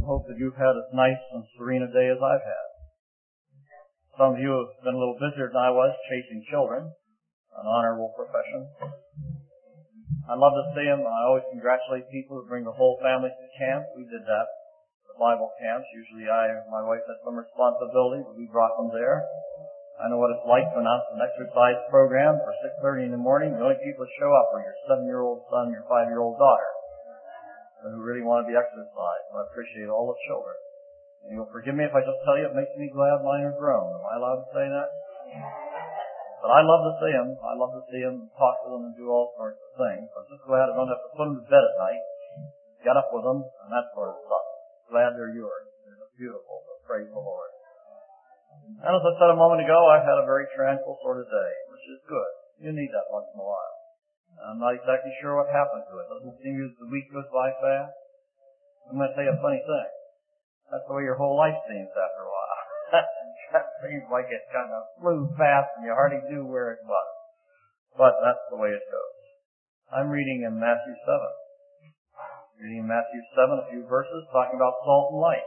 hope that you've had as nice and serene a day as I've had. Some of you have been a little busier than I was chasing children, an honorable profession. I love to see them. I always congratulate people who bring the whole family to camp. We did that at Bible camps. Usually my wife had some responsibility, but we brought them there. I know what it's like to announce an exercise program for 6:30 in the morning. The only people that show up are your 7-year-old son and your 5-year-old daughter who really want to be exercised. I appreciate all the children. And you'll forgive me if I just tell you it makes me glad mine are grown. Am I allowed to say that? But I love to see them. I love to see them, talk to them, and do all sorts of things. I'm just glad I don't have to put them to bed at night, get up with them, and that sort of stuff. Glad they're yours. They're beautiful, so praise the Lord. And as I said a moment ago, I've had a very tranquil sort of day, which is good. You need that once in a while. I'm not exactly sure what happened to it. Doesn't seem as the week goes by fast. I'm going to tell you a funny thing. That's the way your whole life seems after a while. That seems like it kind of flew fast and you hardly knew where it was. But that's the way it goes. I'm reading in Matthew 7. Reading in Matthew 7, a few verses talking about salt and light.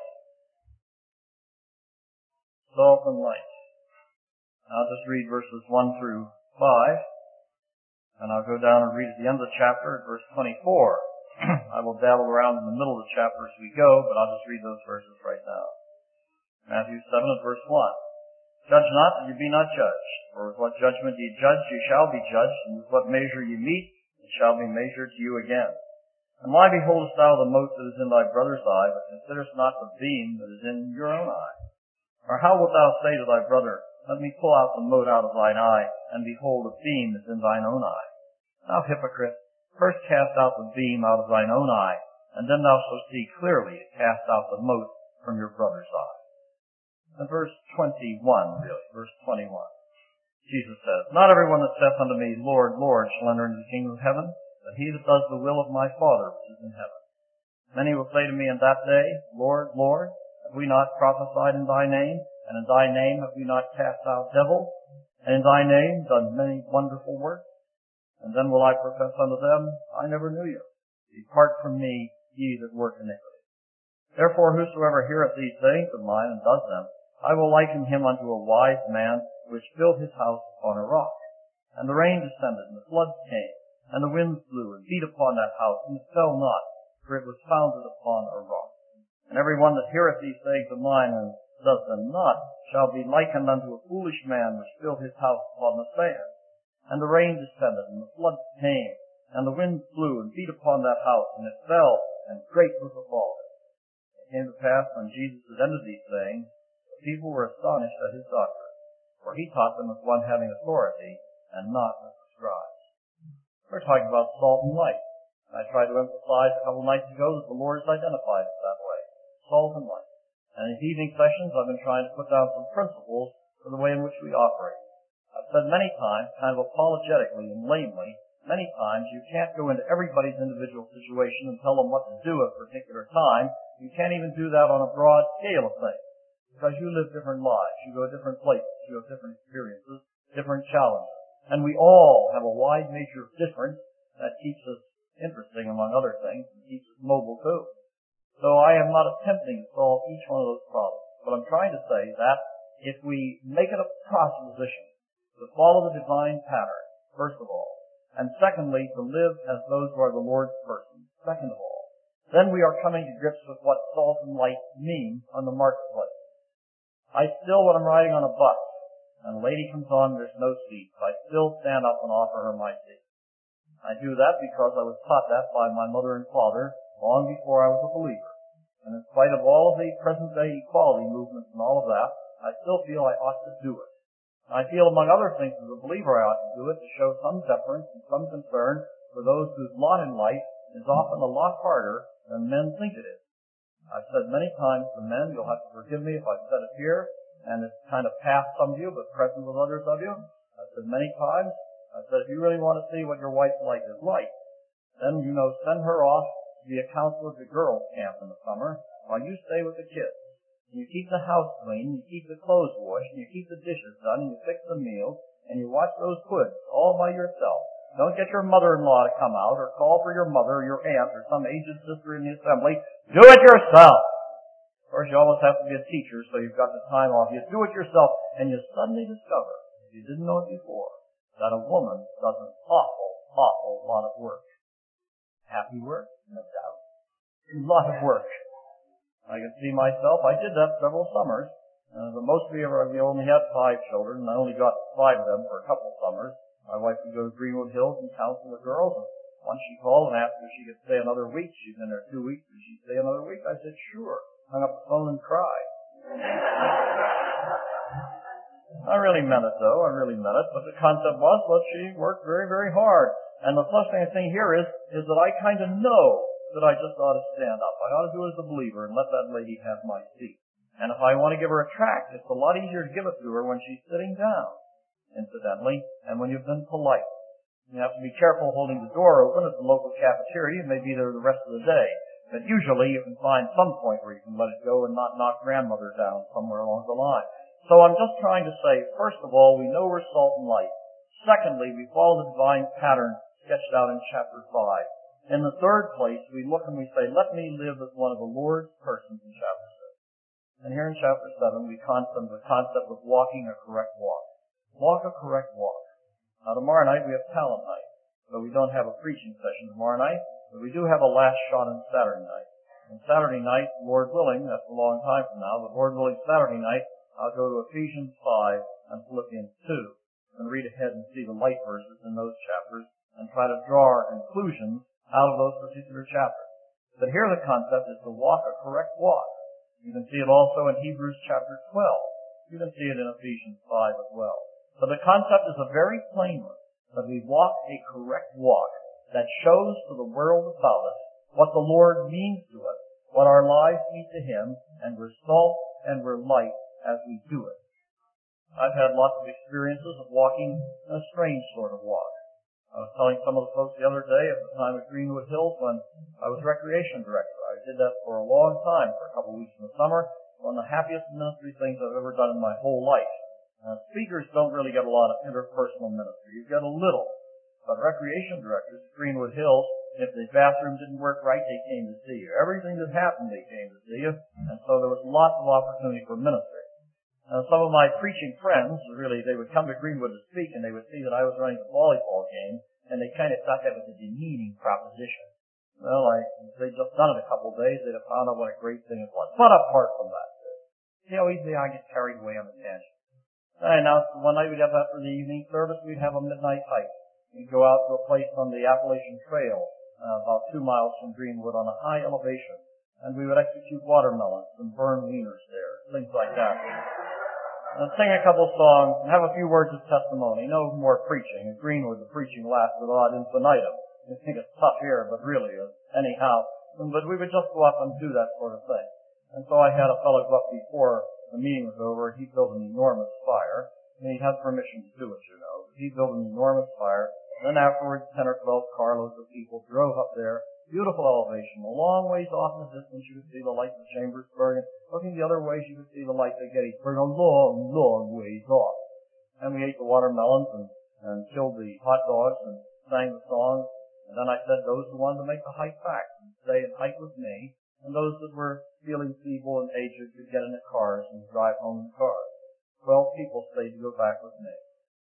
Salt and light. I'll just read verses 1 through 5. And I'll go down and read at the end of the chapter at verse 24. I will dabble around in the middle of the chapter as we go, but I'll just read those verses right now. Matthew 7 and verse 1. Judge not that you be not judged, for with what judgment ye judge, you shall be judged, and with what measure ye mete, it shall be measured to you again. And why beholdest thou the mote that is in thy brother's eye, but considerest not the beam that is in your own eye? Or how wilt thou say to thy brother, let me pull out the mote out of thine eye, and behold, the beam is in thine own eye? Thou hypocrite, first cast out the beam out of thine own eye, and then thou shalt see clearly to cast out the mote from your brother's eye. And verse 21, verse 21. Jesus says, not everyone that saith unto me, Lord, Lord, shall enter into the kingdom of heaven, but he that does the will of my Father which is in heaven. Many will say to me in that day, Lord, Lord, have we not prophesied in thy name? And in thy name have we not cast out devils? And in thy name done many wonderful works? And then will I profess unto them, I never knew you. Depart from me, ye that work iniquity. Therefore whosoever heareth these sayings of mine and does them, I will liken him unto a wise man which built his house upon a rock. And the rain descended, and the floods came, and the winds blew, and beat upon that house, and it fell not, for it was founded upon a rock. And every one that heareth these sayings of mine and does them not shall be likened unto a foolish man which built his house upon the sand. And the rain descended, and the floods came, and the winds blew, and beat upon that house, and it fell, and great was the fall of it. It came to pass, when Jesus had ended these sayings, the people were astonished at his doctrine, for he taught them as one having authority, and not as the scribes. We're talking about salt and light. I tried to emphasize a couple nights ago that the Lord has identified it that way. Salt and light. And in evening sessions, I've been trying to put down some principles for the way in which we operate. I've said many times, kind of apologetically and lamely, many times you can't go into everybody's individual situation and tell them what to do at a particular time. You can't even do that on a broad scale of things. Because you live different lives. You go different places. You have different experiences, different challenges. And we all have a wide measure of difference that keeps us interesting, among other things, and keeps us mobile too. So I am not attempting to solve each one of those problems. But I'm trying to say that if we make it a proposition to follow the divine pattern, first of all, and secondly, to live as those who are the Lord's person, second of all, then we are coming to grips with what salt and light mean on the marketplace. I still, when I'm riding on a bus, and a lady comes on and there's no seat, I still stand up and offer her my seat. I do that because I was taught that by my mother and father long before I was a believer. And in spite of all of the present-day equality movements and all of that, I still feel I ought to do it. And I feel, among other things, as a believer, I ought to do it to show some deference and some concern for those whose lot in life is often a lot harder than men think it is. I've said many times to men, you'll have to forgive me if I've said it here, and it's kind of past some of you, but present with others of you. I've said many times, I've said, if you really want to see what your wife's life is like, then, send her off to be a counselor at the girls' camp in the summer, while you stay with the kids. And you keep the house clean, you keep the clothes washed, and you keep the dishes done, and you fix the meals, and you watch those kids all by yourself. Don't get your mother-in-law to come out, or call for your mother, or your aunt, or some aged sister in the assembly. Do it yourself. course, you always have to be a teacher, so you've got the time off. You do it yourself, and you suddenly discover, if you didn't know it before, that a woman does an awful lot of work. Happy work? No doubt. A lot of work. I can see myself. I did that several summers. But mostly we only had 5 children, and I only got 5 of them for a couple of summers. My wife would go to Greenwood Hills and counsel the girls, and once she called and asked if she could stay another week. She'd been there 2 weeks. Could she stay another week? I said, sure. Hung up the phone and cried. I really meant it, though. I really meant it. But the concept was, well, she worked very, very hard. And the frustrating thing here is that I kind of know that I just ought to stand up. I ought to do it as a believer and let that lady have my seat. And if I want to give her a tract, it's a lot easier to give it to her when she's sitting down, incidentally, and when you've been polite. You have to be careful holding the door open at the local cafeteria. You may be there the rest of the day. But usually you can find some point where you can let it go and not knock grandmother down somewhere along the line. So I'm just trying to say, first of all, we know we're salt and light. Secondly, we follow the divine pattern sketched out in chapter 5. In the third place, we look and we say, let me live as one of the Lord's persons in chapter 6. And here in chapter 7, we contemplate the concept of walking a correct walk. Walk a correct walk. Now tomorrow night we have talent night. So we don't have a preaching session tomorrow night, but we do have a last shot on Saturday night. And Saturday night, Lord willing, that's a long time from now, but Lord willing, Saturday night, I'll go to Ephesians 5 and Philippians 2 and read ahead and see the light verses in those chapters and try to draw our conclusions out of those particular chapters. But here the concept is to walk a correct walk. You can see it also in Hebrews chapter 12. You can see it in Ephesians 5 as well. So the concept is a very plain one, that we walk a correct walk that shows to the world about us what the Lord means to us, what our lives mean to Him, and we're salt and we're light as we do it. I've had lots of experiences of walking a strange sort of walk. I was telling some of the folks the other day at the time at Greenwood Hills when I was recreation director. I did that for a long time, for a couple of weeks in the summer. One of the happiest ministry things I've ever done in my whole life. Speakers don't really get a lot of interpersonal ministry. You get a little. But recreation directors at Greenwood Hills, if the bathroom didn't work right, they came to see you. Everything that happened, they came to see you. And so there was lots of opportunity for ministry. Some of my preaching friends, really, they would come to Greenwood to speak, and they would see that I was running a volleyball game, and they kind of thought that was a demeaning proposition. Well, they'd just done it a couple of days. They'd have found out what a great thing it was. But apart from that, see how easily I get carried away on the tangent. I announced that one night we'd have after the evening service, we'd have a midnight hike. We'd go out to a place on the Appalachian Trail, about 2 miles from Greenwood on a high elevation. And we would execute watermelons and burn wieners there, things like that. And sing a couple songs and have a few words of testimony. No more preaching. At Greenwood, the preaching lasted ad infinitum. You think it's tough here, but really, anyhow. But we would just go up and do that sort of thing. And so I had a fellow go up before the meeting was over. He built an enormous fire. And he had permission to do it, you know. He built an enormous fire. And then afterwards, 10 or 12 carloads of people drove up there. Beautiful elevation. A long ways off in the distance, you could see the lights of Chambersburg. And looking the other way, you could see the lights of Gettysburg. A long, long ways off. And we ate the watermelons and killed the hot dogs and sang the songs. And then I said those who wanted to make the hike back and stay and hike with me. And those that were feeling feeble and aged could get in the cars and drive home in cars. 12 people stayed to go back with me.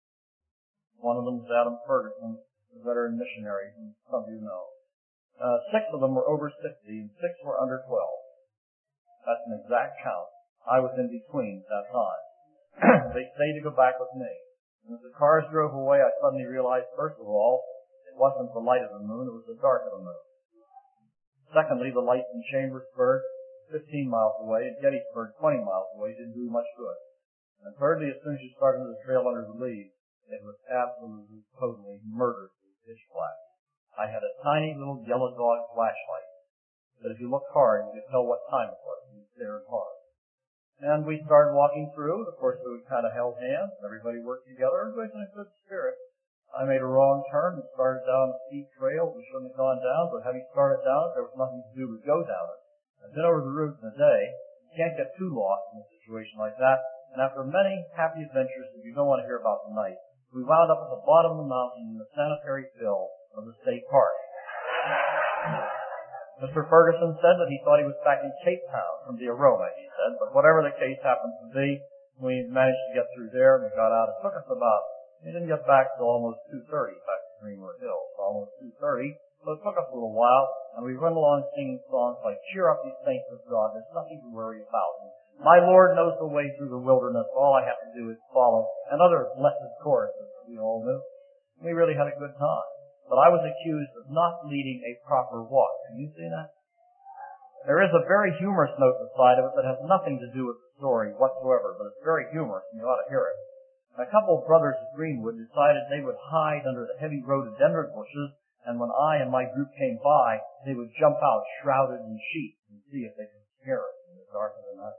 One of them was Adam Ferguson, the veteran missionary, whom some of you know. 6 of them were over 60 and 6 were under 12. That's an exact count. I was in between at that time. They stayed to go back with me. And as the cars drove away, I suddenly realized, first of all, it wasn't the light of the moon, it was the dark of the moon. Secondly, the lights in Chambersburg, 15 miles away, and Gettysburg, 20 miles away, didn't do much good. And thirdly, as soon as you started the trail under the leaves, it was absolutely, totally murderously pitch black. I had a tiny little yellow dog flashlight, but if you looked hard, you could tell what time it was. You stared hard. And we started walking through. Of course, we kind of held hands. Everybody worked together. Everybody's in a good spirit. I made a wrong turn and started down a steep trail. We shouldn't have gone down, but having started down it, there was nothing to do but go down it. I've been over the route in a day. You can't get too lost in a situation like that. And after many happy adventures that you don't want to hear about tonight, we wound up at the bottom of the mountain in the sanitary fill of the state park. Mr. Ferguson said that he thought he was back in Cape Town from the aroma, he said, but whatever the case happens to be, we managed to get through there and we got out. It took us we didn't get back till almost 2:30 back to Greenwood Hills, almost 2:30. So it took us a little while, and we went along singing songs like, cheer up, you saints of God, there's nothing to worry about. And my Lord knows the way through the wilderness, all I have to do is follow, and other blessed choruses that we all knew. We really had a good time. But I was accused of not leading a proper walk. Can you see that? There is a very humorous note inside of it that has nothing to do with the story whatsoever, but it's very humorous, and you ought to hear it. A couple of brothers at Greenwood decided they would hide under the heavy rhododendron bushes, and when I and my group came by, they would jump out shrouded in sheets and see if they could scare us in the dark of the night.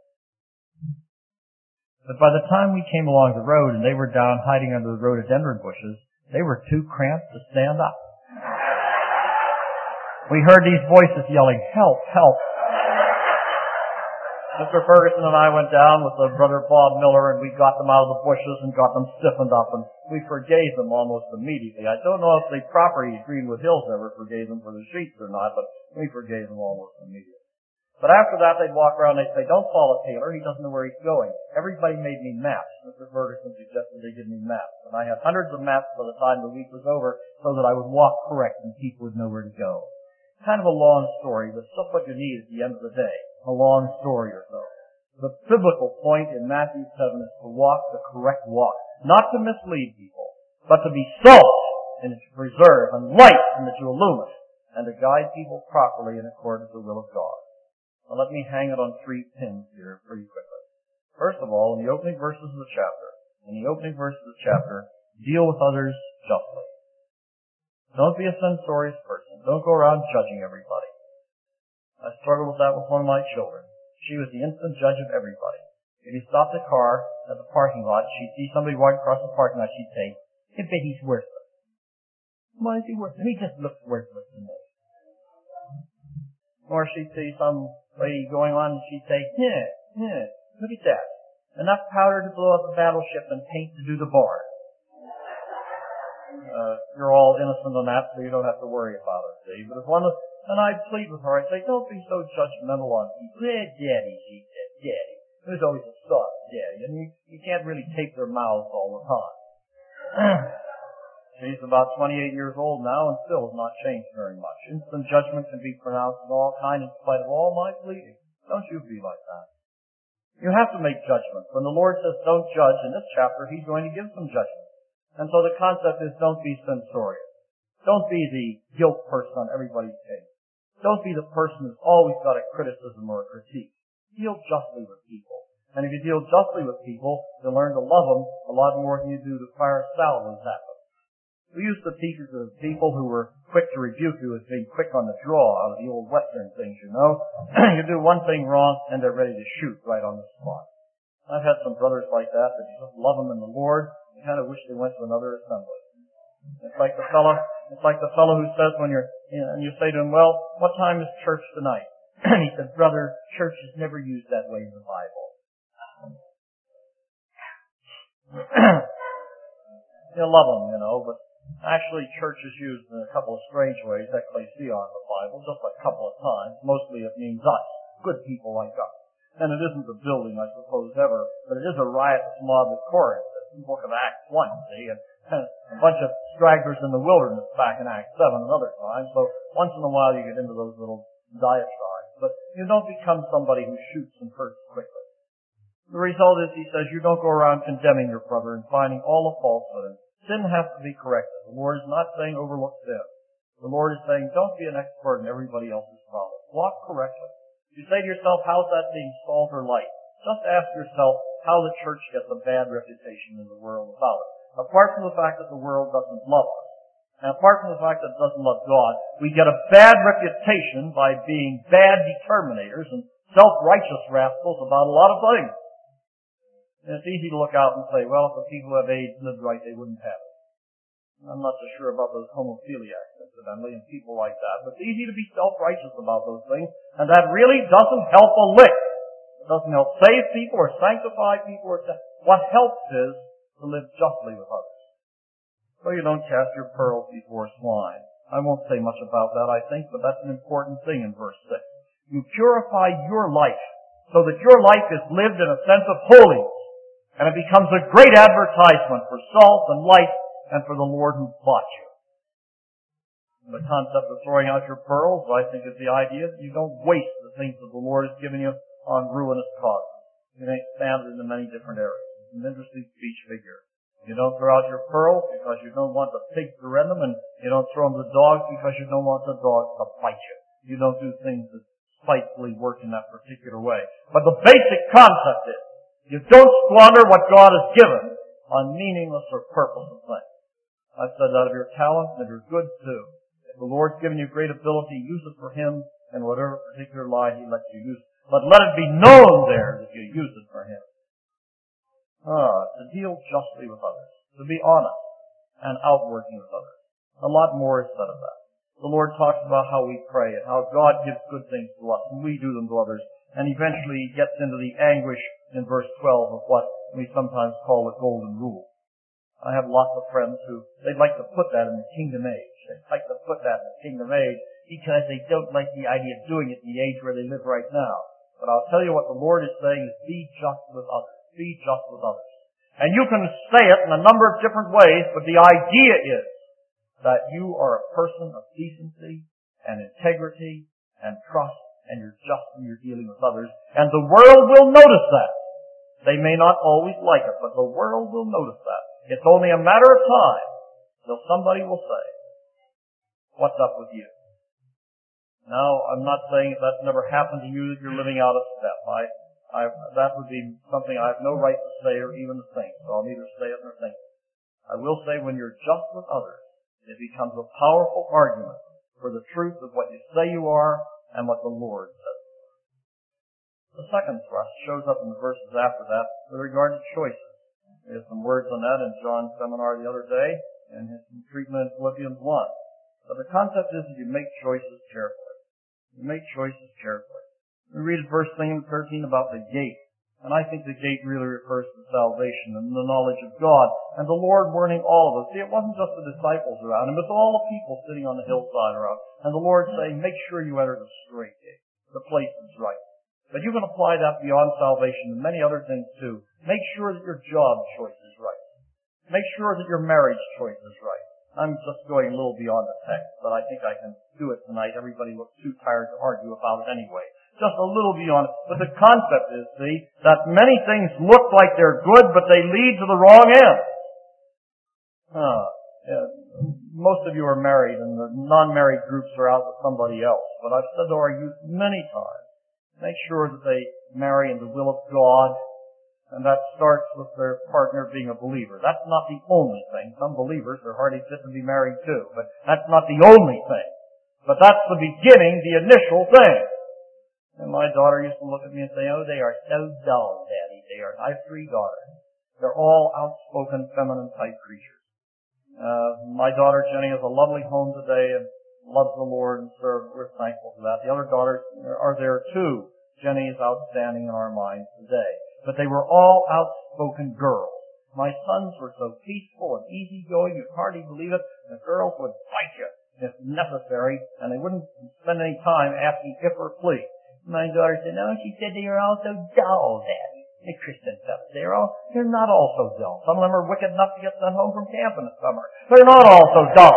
But by the time we came along the road and they were down hiding under the rhododendron bushes, they were too cramped to stand up. We heard these voices yelling, help, help. Mr. Ferguson and I went down with Brother Bob Miller, and we got them out of the bushes and got them stiffened up, and we forgave them almost immediately. I don't know if the property at Greenwood Hills ever forgave them for the sheets or not, but we forgave them almost immediately. But after that, they'd walk around and they'd say, don't follow Taylor, he doesn't know where he's going. Everybody made me maps. Mr. Ferguson suggested they give me maps, and I had hundreds of maps by the time the week was over so that I would walk correct and people would know where to go. Kind of a long story, but it's just what you need at the end of the day. A long story or so. The biblical point in Matthew 7 is to walk the correct walk. Not to mislead people, but to be salt and to preserve, and light and to illumine, and to guide people properly in accordance with the will of God. Now let me hang it on 3 pins here pretty quickly. First of all, in the opening verses of the chapter, deal with others justly. Don't be a censorious person. Don't go around judging everybody. I struggled with that with one of my children. She was the instant judge of everybody. If you stopped a car at the parking lot, she'd see somebody walking across the parking lot, she'd say, I bet he's worthless. Why is he worthless? He just looks worthless to me. Or she'd see some lady going on and she'd say, look at that. Enough powder to blow up a battleship and paint to do the barn. You're all innocent on that, so you don't have to worry about it, see? But if and I'd plead with her, I'd say, don't be so judgmental on people. Daddy, she said, Daddy. There's always a soft daddy, and you can't really tape their mouths all the time. She's about 28 years old now and still has not changed very much. Instant judgment can be pronounced in all kinds in spite of all my pleading. Don't you be like that. You have to make judgments. When the Lord says don't judge in this chapter, He's going to give some judgment. And so the concept is don't be censorious. Don't be the guilt person on everybody's case. Don't be the person who's always got a criticism or a critique. Deal justly with people. And if you deal justly with people, you'll learn to love them a lot more than you do to fire salvos at them. We used to teach the people who were quick to rebuke you as being quick on the draw out of the old Western things, you know. You do one thing wrong and they're ready to shoot right on the spot. I've had some brothers like that you just love them in the Lord. You kind of wish they went to another assembly. It's like the fellow who says when you say to him, well, what time is church tonight? And he said, brother, church is never used that way in the Bible. You love them, but actually church is used in a couple of strange ways, ecclesia in the Bible, just a couple of times. Mostly it means us, good people like us. And it isn't the building, I suppose, ever, but it is a riotous mob at Corinth. In the book of Acts 1, see, and a bunch of stragglers in the wilderness back in Acts 7 and other times. So once in a while you get into those little diatribes. But you don't become somebody who shoots and hurts quickly. The result is, he says, you don't go around condemning your brother and finding all the faults with him. Sin has to be corrected. The Lord is not saying overlook sin. The Lord is saying don't be an expert in everybody else's problem. Walk correctly. You say to yourself, how's that being salt or light? Just ask yourself how the church gets a bad reputation in the world about it. Apart from the fact that the world doesn't love us, and apart from the fact that it doesn't love God, we get a bad reputation by being bad determinators and self-righteous rascals about a lot of things. And it's easy to look out and say, well, if the people who have AIDS lived right, they wouldn't have it. I'm not so sure about those homophiliacs, incidentally, and people like that. But it's easy to be self-righteous about those things, and that really doesn't help a lick. It doesn't help save people or sanctify people. What helps is to live justly with others. So you don't cast your pearls before swine. I won't say much about that, I think, but that's an important thing in verse 6. You purify your life so that your life is lived in a sense of holiness, and it becomes a great advertisement for salt and light and for the Lord who bought you. The concept of throwing out your pearls, I think, is the idea that you don't waste the things that the Lord has given you on ruinous causes. You can expand it into many different areas. It's an interesting speech figure. You don't throw out your pearls because you don't want the pigs to rend them, and you don't throw them to the dogs because you don't want the dogs to bite you. You don't do things that spitefully work in that particular way. But the basic concept is, you don't squander what God has given on meaningless or purposeless things. I've said that of your talent and your goods too. If the Lord's given you great ability, use it for Him in whatever particular line He lets you use it. But let it be known there that you use it for Him. To deal justly with others, to be honest and outworking with others. A lot more is said of that. The Lord talks about how we pray and how God gives good things to us and we do them to others. And eventually He gets into the anguish in verse 12 of what we sometimes call the golden rule. I have lots of friends who, they'd like to put that in the kingdom age. They'd like to put that in the kingdom age because they don't like the idea of doing it in the age where they live right now. But I'll tell you what the Lord is saying is be just with others. Be just with others. And you can say it in a number of different ways, but the idea is that you are a person of decency and integrity and trust, and you're just when you're dealing with others. And the world will notice that. They may not always like it, but the world will notice that. It's only a matter of time till somebody will say, what's up with you? Now, I'm not saying if that's never happened to you that you're living out of step. That would be something I have no right to say or even to think, so I'll neither say it nor think it. I will say when you're just with others, it becomes a powerful argument for the truth of what you say you are and what the Lord says. The second thrust shows up in the verses after that with regard to choices. There's some words on that in John's seminar the other day and his treatment in Philippians 1. But the concept is that you make choices carefully. You make choices carefully. We read at verse 13 about the gate. And I think the gate really refers to salvation and the knowledge of God and the Lord warning all of us. See, it wasn't just the disciples around him, it was all the people sitting on the hillside around. And the Lord saying, make sure you enter the straight gate. The place is right. But you can apply that beyond salvation and many other things too. Make sure that your job choice is right. Make sure that your marriage choice is right. I'm just going a little beyond the text, but I think I can do it tonight. Everybody looks too tired to argue about it anyway. Just a little beyond it. But the concept is, see, that many things look like they're good, but they lead to the wrong end. Most of you are married, and the non-married groups are out with somebody else. But I've said to our youth many times, make sure that they marry in the will of God, and that starts with their partner being a believer. That's not the only thing. Some believers are hardly fit to be married too, but that's not the only thing. But that's the beginning, the initial thing. And my daughter used to look at me and say, oh, they are so dull, Daddy. I have 3 daughters. They're all outspoken, feminine type creatures. My daughter Jenny has a lovely home today and loves the Lord and serves. We're thankful for that. The other daughters are there too. Jenny is outstanding in our minds today. But they were all outspoken girls. My sons were so peaceful and easygoing, you'd hardly believe it. The girls would fight you if necessary, and they wouldn't spend any time asking if or please. My daughter said, no, she said they are all so dull, Daddy. The Christian fellas, they're not all so dull. Some of them are wicked enough to get sent home from camp in the summer. They're not all so dull.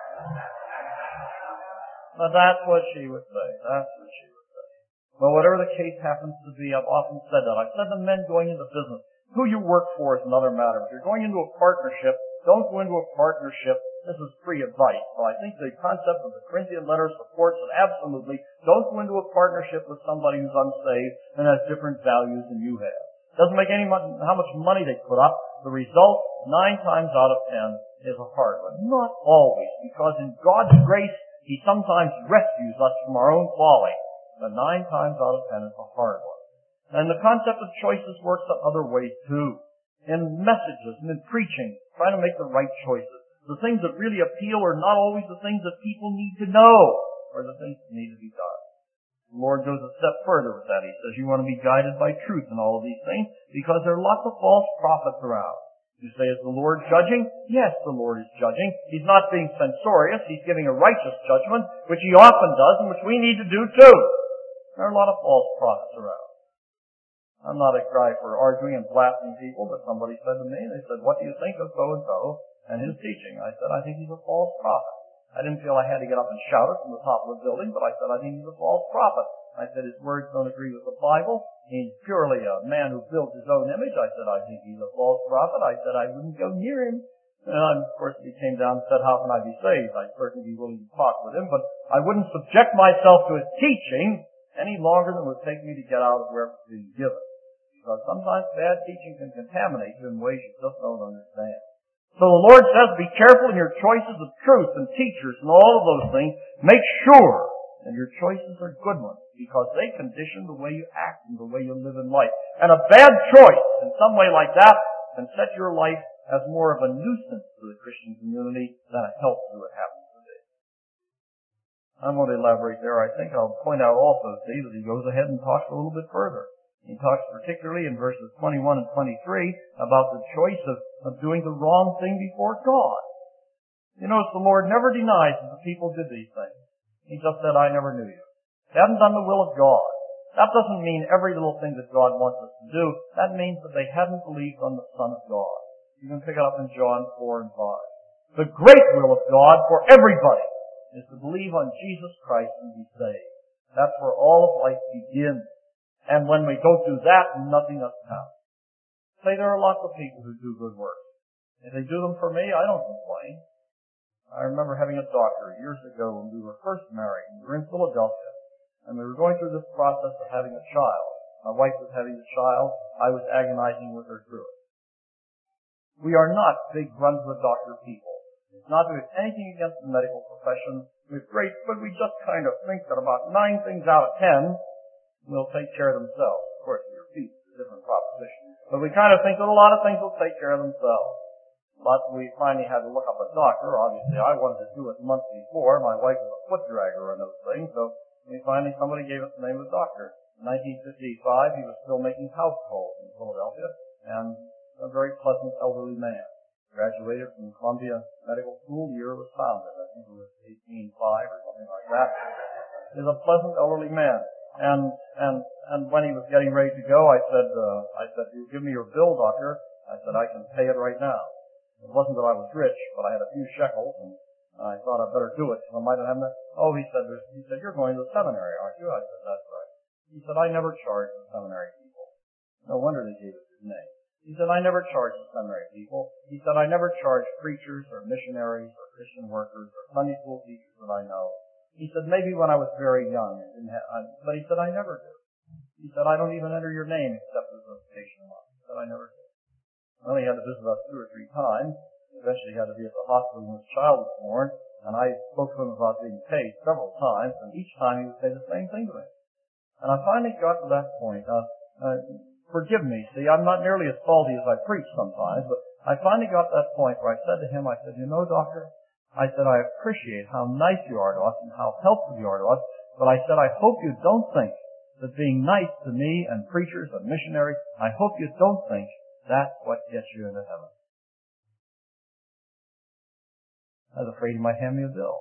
But that's what she would say. That's what she would say. Well, whatever the case happens to be, I've often said that. I've said to men going into business, who you work for is another matter. If you're going into a partnership, don't go into a partnership. This is free advice. So I think the concept of the Corinthian letter supports it absolutely. Don't go into a partnership with somebody who's unsaved and has different values than you have. Doesn't make any money how much money they put up. The result, 9 times out of 10, is a hard one. Not always, because in God's grace, He sometimes rescues us from our own folly. But 9 times out of 10 is a hard one. And the concept of choices works in other ways too. In messages and in preaching, trying to make the right choices. The things that really appeal are not always the things that people need to know, or the things that need to be done. The Lord goes a step further with that. He says you want to be guided by truth in all of these things, because there are lots of false prophets around. You say, is the Lord judging? Yes, the Lord is judging. He's not being censorious. He's giving a righteous judgment, which He often does, and which we need to do too. There are a lot of false prophets around. I'm not a guy for arguing and blasting people, but somebody said to me, they said, what do you think of so-and-so and his teaching? I said, I think he's a false prophet. I didn't feel I had to get up and shout it from the top of the building, but I said, I think he's a false prophet. I said, his words don't agree with the Bible. He's purely a man who builds his own image. I said, I think he's a false prophet. I said, I wouldn't go near him. And of course, he came down and said, how can I be saved? I'd certainly be willing to talk with him, but I wouldn't subject myself to his teaching any longer than it would take me to get out of where it was being given. Because sometimes bad teaching can contaminate you in ways you just don't understand. So the Lord says, be careful in your choices of truth and teachers and all of those things. Make sure that your choices are good ones, because they condition the way you act and the way you live in life. And a bad choice in some way like that can set your life as more of a nuisance to the Christian community than a help to it happens to be. I won't elaborate there. I think I'll point out also, see, that he goes ahead and talks a little bit further. He talks particularly in verses 21 and 23 about the choice of doing the wrong thing before God. You notice the Lord never denies that the people did these things. He just said, I never knew you. They hadn't done the will of God. That doesn't mean every little thing that God wants us to do. That means that they hadn't believed on the Son of God. You can pick it up in John 4 and 5. The great will of God for everybody is to believe on Jesus Christ and be saved. That's where all of life begins. And when we don't do that, nothing else counts. Say there are lots of people who do good work. If they do them for me, I don't complain. I remember having a doctor years ago when we were first married. We were in Philadelphia, and we were going through this process of having a child. My wife was having a child. I was agonizing with her through it. We are not big run-to-the-doctor people. It's not that we have anything against the medical profession. We're great, but we just kind of think that about 9 things out of 10 will take care of themselves. Of course, your feet is a different proposition. But we kind of think that a lot of things will take care of themselves. But we finally had to look up a doctor. Obviously, I wanted to do it months before. My wife was a foot dragger on those things, so somebody gave us the name of the doctor. In 1955, he was still making house calls in Philadelphia, and a very pleasant elderly man. Graduated from Columbia Medical School the year it was founded. I think it was 1805 or something like that. He's a pleasant elderly man. And when he was getting ready to go, I said, you give me your bill, doctor. I said, I can pay it right now. It wasn't that I was rich, but I had a few shekels, and I thought I'd better do it, because I might have that. Oh, he said, you're going to the seminary, aren't you? I said, that's right. He said, I never charge the seminary people. No wonder they gave us his name. He said, I never charge the seminary people. He said, I never charge preachers or missionaries or Christian workers or Sunday school teachers that I know. He said, maybe when I was very young, but he said, I never do. He said, I don't even enter your name except as a patient month. He said, I never do. Well, he had to visit us 2 or 3 times. Eventually he had to be at the hospital when his child was born, and I spoke to him about being paid several times, and each time he would say the same thing to me. And I finally got to that point. Forgive me, see, I'm not nearly as faulty as I preach sometimes, but I finally got to that point where I said to him, I said, you know, doctor, I said, I appreciate how nice you are to us and how helpful you are to us, but I said, I hope you don't think that being nice to me and preachers and missionaries, I hope you don't think that's what gets you into heaven. I was afraid he might hand me a bill.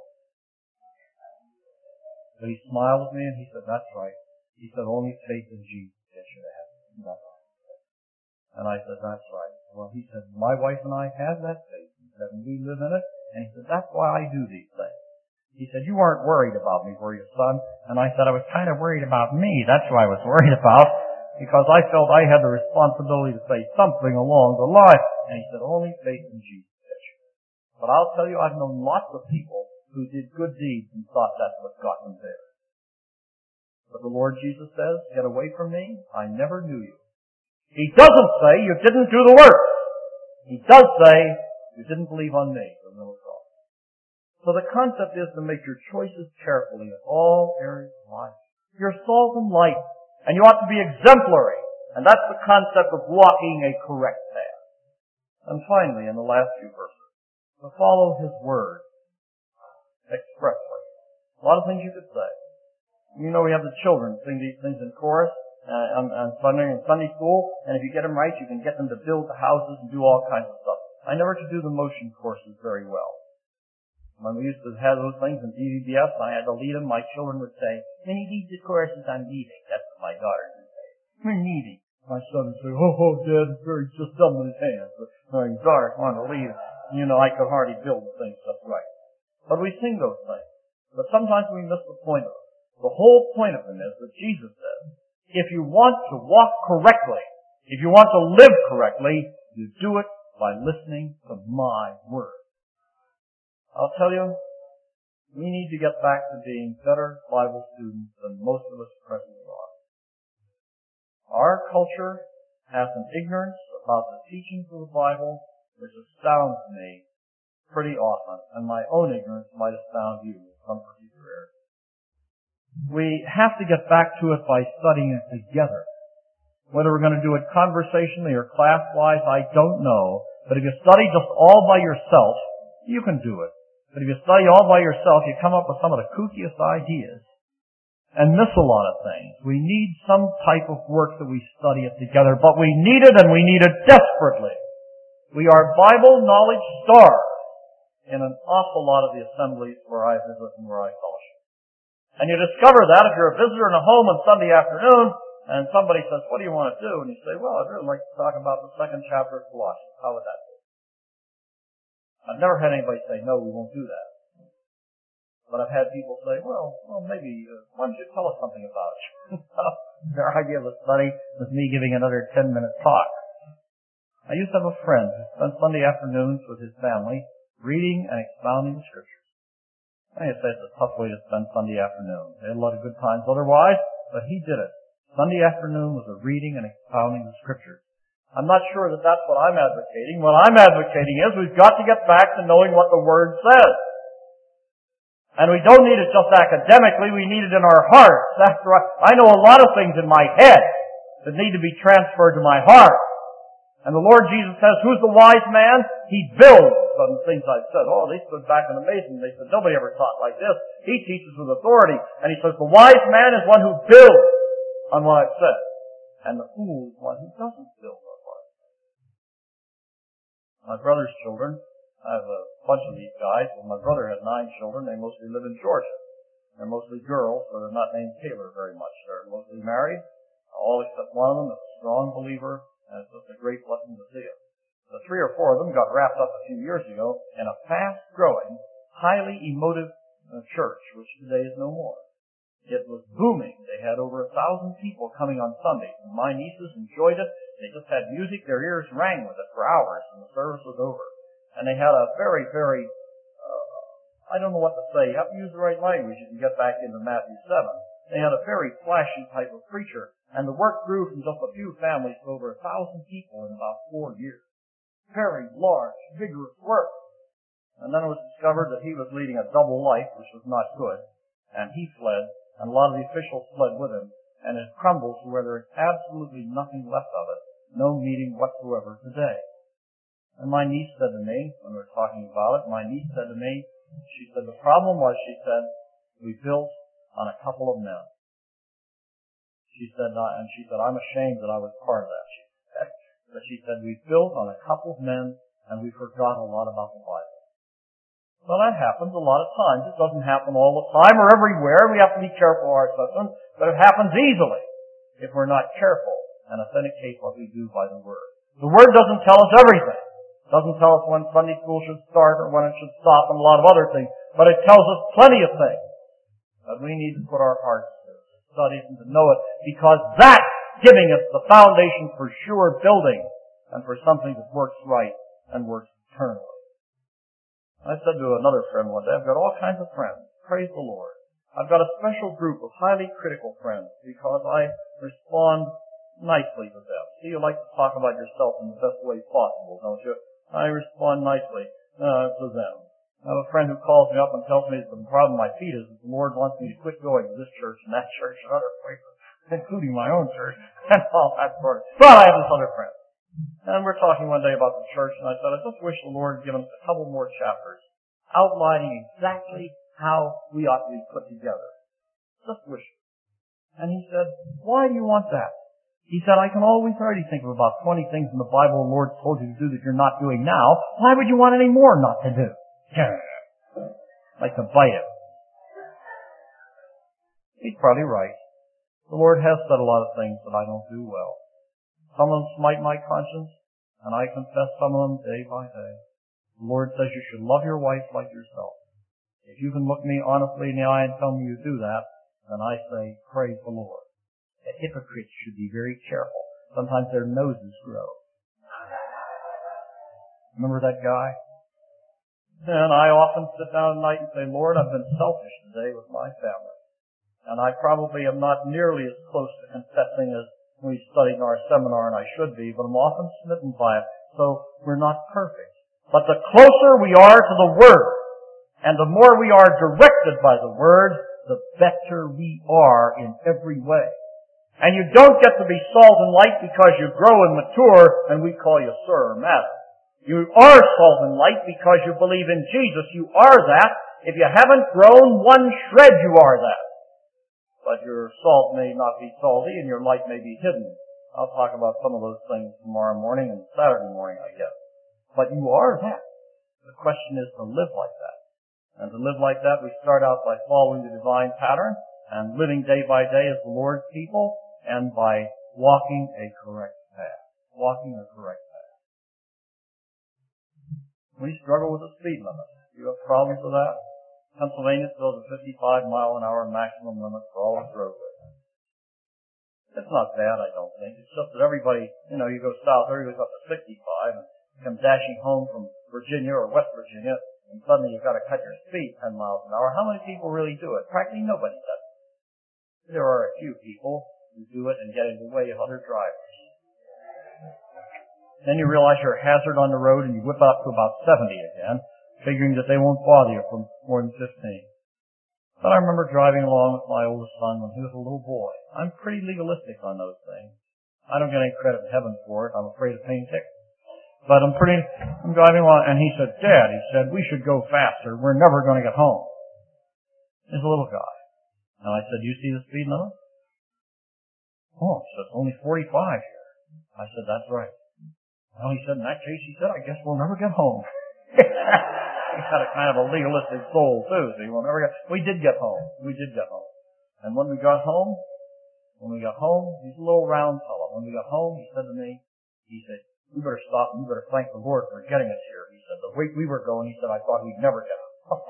But he smiled at me and he said, that's right. He said, only faith in Jesus gets you to heaven. And I said, that's right. Well, he said, my wife and I have that faith. He said, and we live in it. And he said, that's why I do these things. He said, you weren't worried about me, were you, son? And I said, I was kind of worried about me. That's what I was worried about, because I felt I had the responsibility to say something along the line. And he said, only faith in Jesus. But I'll tell you, I've known lots of people who did good deeds and thought that's what got them there. But the Lord Jesus says, get away from me, I never knew you. He doesn't say you didn't do the work. He does say you didn't believe on me, the will of God. So the concept is to make your choices carefully in all areas of life. You're salt and light, and you ought to be exemplary. And that's the concept of walking a correct path. And finally, in the last few verses, to follow His word expressly. A lot of things you could say. You know, we have the children sing these things in chorus. on Sunday school, and if you get them right, you can get them to build the houses and do all kinds of stuff. I never could do the motion courses very well. When we used to have those things in DVBS, I had to lead them. My children would say, "Can you lead the courses on kneading?" That's what my daughter would say. "We're kneading." My son would say, "Oh, Dad, it's very just done with his hands." But my daughter wanted to lead. You know, I could hardly build the things just right. But we sing those things. But sometimes we miss the point of it. The whole point of them is that Jesus said, if you want to walk correctly, if you want to live correctly, you do it by listening to my word. I'll tell you, we need to get back to being better Bible students than most of us presently are. Our culture has an ignorance about the teachings of the Bible which astounds me pretty often, and my own ignorance might astound you in some particular area. We have to get back to it by studying it together. Whether we're going to do it conversationally or class-wise, I don't know. But if you study just all by yourself, you can do it. But if you study all by yourself, you come up with some of the kookiest ideas and miss a lot of things. We need some type of work that we study it together, but we need it, and we need it desperately. We are Bible knowledge starved in an awful lot of the assemblies where I visit and where I fellowship. And you discover that if you're a visitor in a home on Sunday afternoon, and somebody says, "What do you want to do?" And you say, "Well, I'd really like to talk about the second chapter of Colossians." How would that be? I've never had anybody say, "No, we won't do that." But I've had people say, well, maybe, why don't you tell us something about it? Their idea of a study was me giving another 10-minute talk. I used to have a friend who spent Sunday afternoons with his family reading and expounding the Scriptures. I say it's a tough way to spend Sunday afternoon. They had a lot of good times otherwise, but he did it. Sunday afternoon was a reading and expounding the Scriptures. I'm not sure that that's what I'm advocating. What I'm advocating is we've got to get back to knowing what the Word says. And we don't need it just academically, we need it in our hearts. I know a lot of things in my head that need to be transferred to my heart. And the Lord Jesus says, who's the wise man? He builds on the things I've said. Oh, they stood back in amazement. They said, nobody ever taught like this. He teaches with authority. And he says, the wise man is one who builds on what I've said. And the fool is one who doesn't build on what I've said. My brother's children, I have a bunch of these guys. Well, my brother had 9 children. They mostly live in Georgia. They're mostly girls, so they're not named Taylor very much. They're mostly married. All except one of them is a strong believer, and it's just a great blessing to see them. The 3 or 4 of them got wrapped up a few years ago in a fast-growing, highly emotive church, which today is no more. It was booming. They had over 1,000 people coming on Sundays. And my nieces enjoyed it. They just had music. Their ears rang with it for hours, and the service was over. And they had a very, very, I don't know what to say. You have to use the right language if you get back into Matthew 7. They had a very flashy type of preacher. And the work grew from just a few families to over 1,000 people in about 4 years. Very large, vigorous work. And then it was discovered that he was leading a double life, which was not good. And he fled, and a lot of the officials fled with him. And it crumbled to where there is absolutely nothing left of it. No meeting whatsoever today. And my niece said to me, when we were talking about it, she said, the problem was, she said, we built on a couple of men. She said, I'm ashamed that I was part of that. She said, we built on a couple of men, and we forgot a lot about the Bible. Well, that happens a lot of times. It doesn't happen all the time or everywhere. We have to be careful of our substance, but it happens easily if we're not careful and authenticate what we do by the Word. The Word doesn't tell us everything. It doesn't tell us when Sunday school should start or when it should stop and a lot of other things, but it tells us plenty of things that we need to put our hearts to study and to know it, because that's giving us the foundation for sure building and for something that works right and works eternally. I said to another friend one day, I've got all kinds of friends. Praise the Lord. I've got a special group of highly critical friends because I respond nicely to them. See, you like to talk about yourself in the best way possible, don't you? I respond nicely to them. I have a friend who calls me up and tells me that the problem with my feet is that the Lord wants me to quit going to this church and that church and other places, including my own church and all that sort of. But I have this other friend. And we're talking one day about the church, and I said, I just wish the Lord had given us a couple more chapters outlining exactly how we ought to be put together. Just wish. And he said, why do you want that? He said, I can already think of about 20 things in the Bible the Lord told you to do that you're not doing now. Why would you want any more not to do? Like to bite it. He's probably right. The Lord has said a lot of things that I don't do well. Some of them smite my conscience, and I confess some of them day by day. The Lord says you should love your wife like yourself. If you can look me honestly in the eye and tell me you do that, then I say, praise the Lord. The hypocrites should be very careful. Sometimes their noses grow. Remember that guy? And I often sit down at night and say, Lord, I've been selfish today with my family. And I probably am not nearly as close to confessing as we studied in our seminar, and I should be, but I'm often smitten by it. So we're not perfect. But the closer we are to the Word, and the more we are directed by the Word, the better we are in every way. And you don't get to be salt and light because you grow and mature and we call you sir or madam. You are salt and light because you believe in Jesus. You are that. If you haven't grown one shred, you are that. But your salt may not be salty and your light may be hidden. I'll talk about some of those things tomorrow morning and Saturday morning, I guess. But you are that. The question is to live like that. And to live like that, we start out by following the divine pattern and living day by day as the Lord's people and by walking a correct path. Walking a correct path. We struggle with the speed limit. You have problems with that? Pennsylvania still has a 55-mile-an-hour maximum limit for all its roadways. It's not bad, I don't think. It's just that everybody, you go south, everybody's up to 65 and come dashing home from Virginia or West Virginia, and suddenly you've got to cut your speed 10 miles an hour. How many people really do it? Practically nobody does it. There are a few people who do it and get in the way of other drivers. Then you realize you're a hazard on the road and you whip up to about 70 again, figuring that they won't bother you for more than 15. But I remember driving along with my oldest son when he was a little boy. I'm pretty legalistic on those things. I don't get any credit in heaven for it. I'm afraid of paying tickets. But I'm driving along, and he said, Dad, we should go faster. We're never going to get home. He's a little guy. And I said, you see the speed limit? Oh, he said, it's only 45 here. I said, that's right. Well, he said, in that case, I guess we'll never get home. He had a kind of a legalistic soul, too, so we did get home. And when we got home, he's a little round fellow. When we got home, he said to me, we better stop and we better thank the Lord for getting us here. He said, the way we were going, he said, I thought we'd never get home.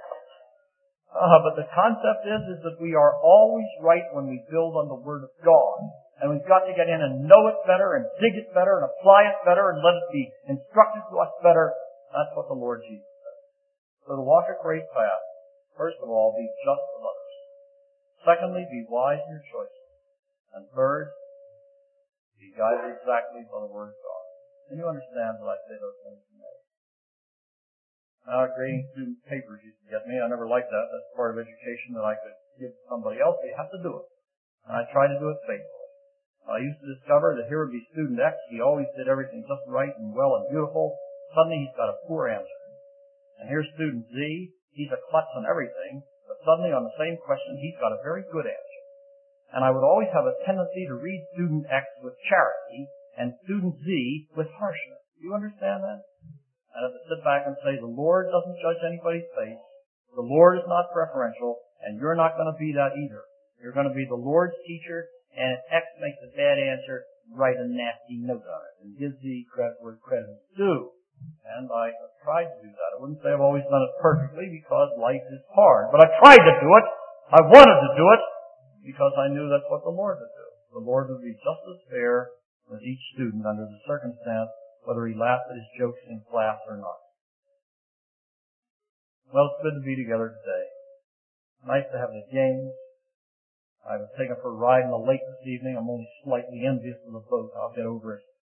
But the concept is that we are always right when we build on the Word of God. And we've got to get in and know it better and dig it better and apply it better and let it be instructed to us better. That's what the Lord Jesus said. So to walk a great path, first of all, be just with others. Secondly, be wise in your choices. And third, be guided exactly by the Word of God. And you understand that I say those things today. Now, grading student papers used to get me. I never liked that. That's part of education that I could give to somebody else. But you have to do it. And I try to do it faithfully. I used to discover that here would be student X. He always did everything just right and well and beautiful. Suddenly he's got a poor answer. And here's student Z. He's a klutz on everything. But suddenly on the same question, he's got a very good answer. And I would always have a tendency to read student X with charity and student Z with harshness. Do you understand that? I have to sit back and say, the Lord doesn't judge anybody's face. The Lord is not preferential, and you're not going to be that either. You're going to be the Lord's teacher, and if X makes a bad answer, write a nasty note on it and give Z credit where credit is due. And I have tried to do that. I wouldn't say I've always done it perfectly because life is hard, but I tried to do it. I wanted to do it because I knew that's what the Lord would do. The Lord would be just as fair with each student under the circumstance, whether he laughed at his jokes in class or not. Well, it's good to be together today. Nice to have the games. I was taken for a ride in the lake this evening. I'm only slightly envious of the boat. I'll get over it.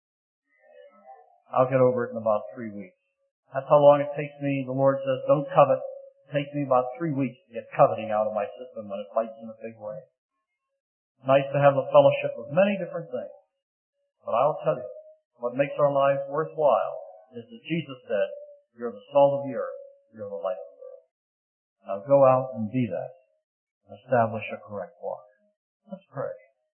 In about 3 weeks. That's how long it takes me. The Lord says, don't covet. It takes me about 3 weeks to get coveting out of my system when it bites in a big way. Nice to have the fellowship of many different things. But I'll tell you, what makes our lives worthwhile is that Jesus said, you're the salt of the earth. You're the light of the world. Now go out and be that. Establish a correct walk. Let's pray.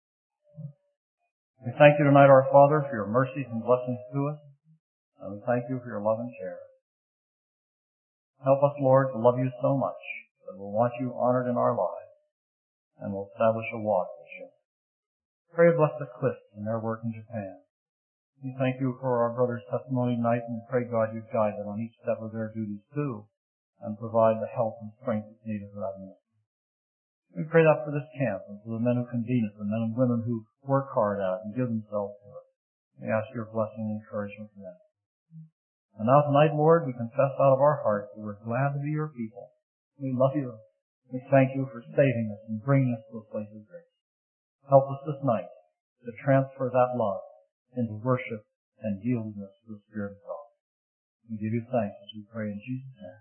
We thank you tonight, our Father, for your mercies and blessings to us, and we thank you for your love and care. Help us, Lord, to love you so much that we'll want you honored in our lives, and we'll establish a walk with you. Pray bless the Cliffs in their work in Japan. We thank you for our brother's testimony tonight, and we pray, God, you guide them on each step of their duties too, and provide the help and strength that's needed for that ministry. We pray that for this camp, and for the men who convene it, the men and women who work hard at it and give themselves to it. We ask your blessing and encouragement for them. And now tonight, Lord, we confess out of our hearts that we're glad to be your people. We love you. We thank you for saving us and bringing us to a place of grace. Help us this night to transfer that love into worship and yieldedness to the Spirit of God. We give you thanks as we pray in Jesus' name.